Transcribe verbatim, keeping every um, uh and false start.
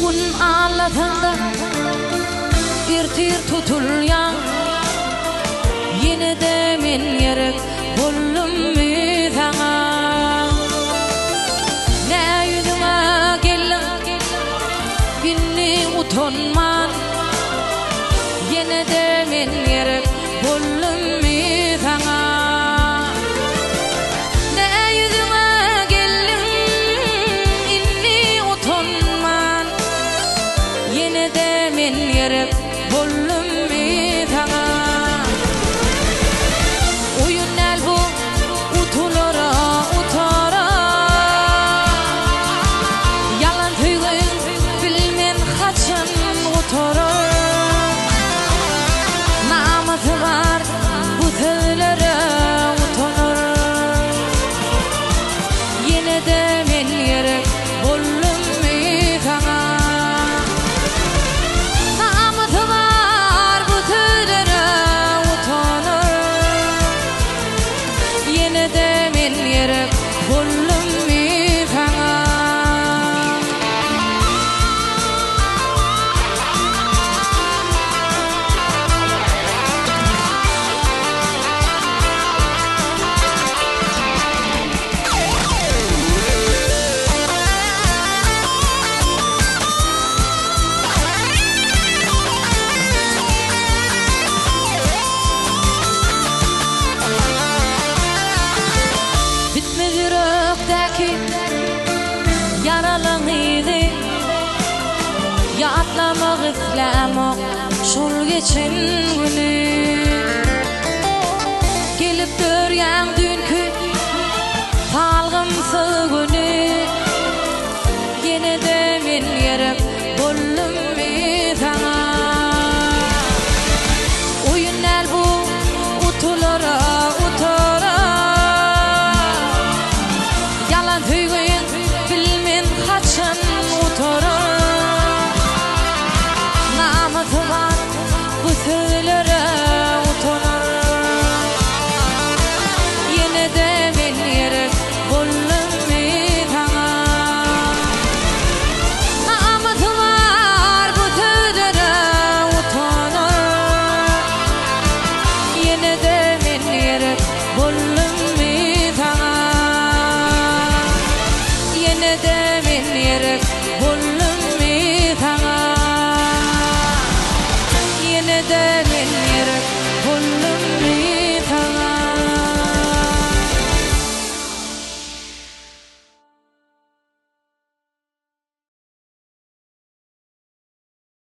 Gün ağlatanda irtir tutulyan yine de men yerek bollum mi sana ne yüzüme gelin inni utanman yine de men yerek bollum mi sana yerek bollum mi sana oyun el bu utulara utara yalan tüygün bilmen kaçın utara namatı var bu tüylere utanır yine de men yerek bollum mi sana yerek bollum mi sana yaralan idi yatlamak islamak şol geçen günü gelip döryen dünkü salgımsı günü yine de men yerek